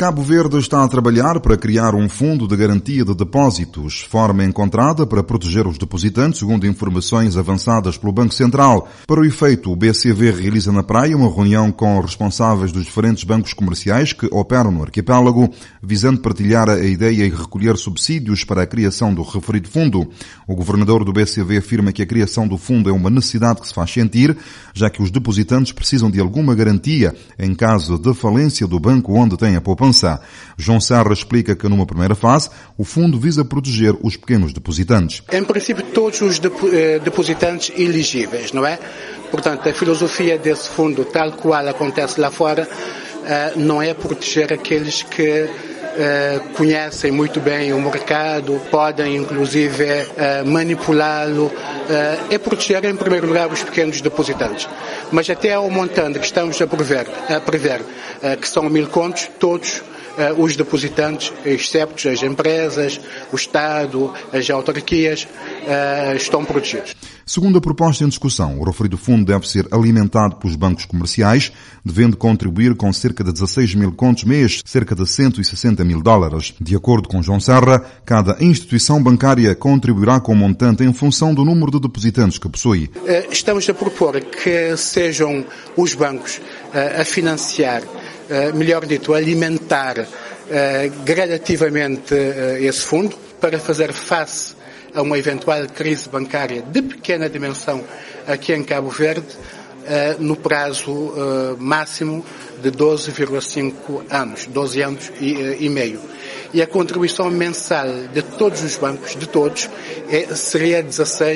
Cabo Verde está a trabalhar para criar um fundo de garantia de depósitos, forma encontrada para proteger os depositantes, segundo informações avançadas pelo Banco Central. Para o efeito, o BCV realiza na praia uma reunião com responsáveis dos diferentes bancos comerciais que operam no arquipélago, visando partilhar a ideia e recolher subsídios para a criação do referido fundo. O governador do BCV afirma que a criação do fundo é uma necessidade que se faz sentir, já que os depositantes precisam de alguma garantia em caso de falência do banco onde têm a poupança. João Serra explica que numa primeira fase o fundo visa proteger os pequenos depositantes. Em princípio todos os depositantes elegíveis, não é? Portanto, a filosofia desse fundo, tal qual acontece lá fora, não é proteger aqueles que conhecem muito bem o mercado, podem inclusive manipulá-lo, é proteger em primeiro lugar os pequenos depositantes. Mas até ao montante que estamos a prever, que são 1000 contos, todos os depositantes, excepto as empresas, o Estado, as autarquias, estão protegidos. Segundo a proposta em discussão, o referido fundo deve ser alimentado pelos bancos comerciais, devendo contribuir com cerca de 16 mil contos mês, cerca de 160 mil dólares. De acordo com João Serra, cada instituição bancária contribuirá com um montante em função do número de depositantes que possui. Estamos a propor que sejam os bancos a financiar, melhor dito, alimentar gradativamente esse fundo para fazer face a uma eventual crise bancária de pequena dimensão aqui em Cabo Verde, no prazo máximo de 12,5 anos, 12 anos e meio. E a contribuição mensal de todos os bancos, de todos, seria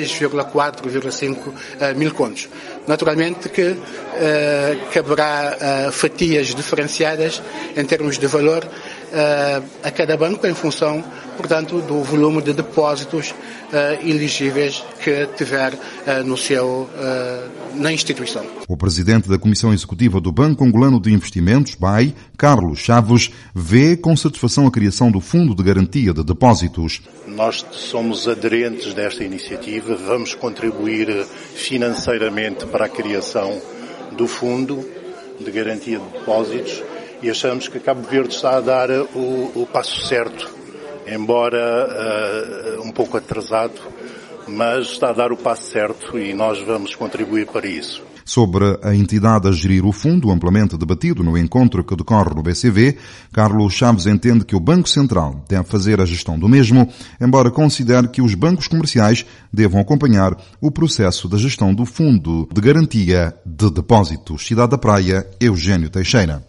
16,4,5 mil contos. Naturalmente que caberá fatias diferenciadas em termos de valor a cada banco em função, portanto, do volume de depósitos elegíveis que tiver na instituição. O presidente da Comissão Executiva do Banco Angolano de Investimentos, BAI, Carlos Chaves, vê com satisfação a criação do Fundo de Garantia de Depósitos. Nós somos aderentes desta iniciativa, vamos contribuir financeiramente para a criação do Fundo de Garantia de Depósitos e achamos que Cabo Verde está a dar o passo certo, embora um pouco atrasado, mas está a dar o passo certo e nós vamos contribuir para isso. Sobre a entidade a gerir o fundo, amplamente debatido no encontro que decorre no BCV, Carlos Chaves entende que o Banco Central deve fazer a gestão do mesmo, embora considere que os bancos comerciais devam acompanhar o processo da gestão do Fundo de Garantia de Depósitos. Cidade da Praia, Eugênio Teixeira.